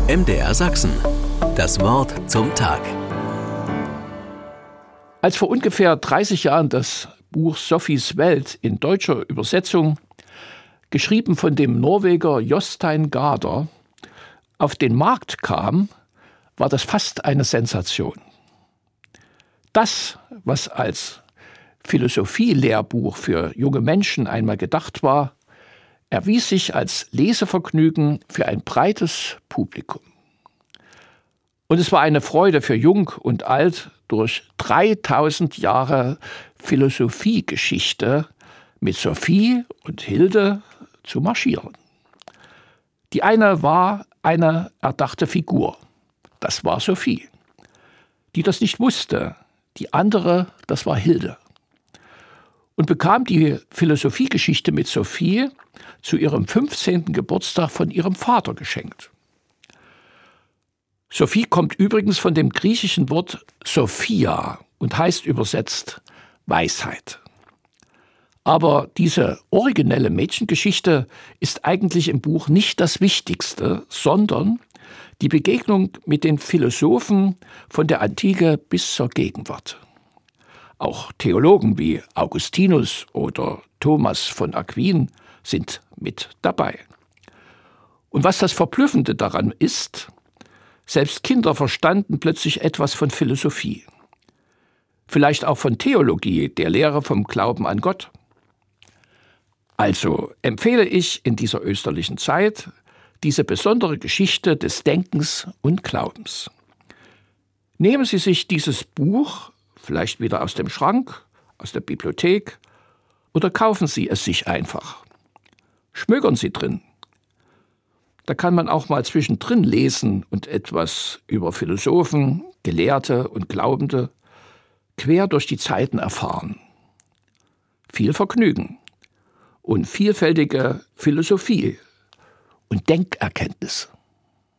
MDR Sachsen. Das Wort zum Tag. Als vor ungefähr 30 Jahren das Buch Sophies Welt in deutscher Übersetzung, geschrieben von dem Norweger Jostein Gaarder, auf den Markt kam, war das fast eine Sensation. Das, was als Philosophielehrbuch für junge Menschen einmal gedacht war, erwies sich als Lesevergnügen für ein breites Publikum. Und es war eine Freude für Jung und Alt, durch 3000 Jahre Philosophiegeschichte mit Sophie und Hilde zu marschieren. Die eine war eine erdachte Figur, das war Sophie. Die das nicht wusste, die andere, das war Hilde. Und bekam die Philosophiegeschichte mit Sophie zu ihrem 15. Geburtstag von ihrem Vater geschenkt. Sophie kommt übrigens von dem griechischen Wort Sophia und heißt übersetzt Weisheit. Aber diese originelle Mädchengeschichte ist eigentlich im Buch nicht das Wichtigste, sondern die Begegnung mit den Philosophen von der Antike bis zur Gegenwart. Auch Theologen wie Augustinus oder Thomas von Aquin sind mit dabei. Und was das Verblüffende daran ist, selbst Kinder verstanden plötzlich etwas von Philosophie. Vielleicht auch von Theologie, der Lehre vom Glauben an Gott. Also empfehle ich in dieser österlichen Zeit diese besondere Geschichte des Denkens und Glaubens. Nehmen Sie sich dieses Buch vielleicht wieder aus dem Schrank, aus der Bibliothek, oder kaufen Sie es sich einfach. Schmökern Sie drin. Da kann man auch mal zwischendrin lesen und etwas über Philosophen, Gelehrte und Glaubende quer durch die Zeiten erfahren. Viel Vergnügen und vielfältige Philosophie und Denkerkenntnis.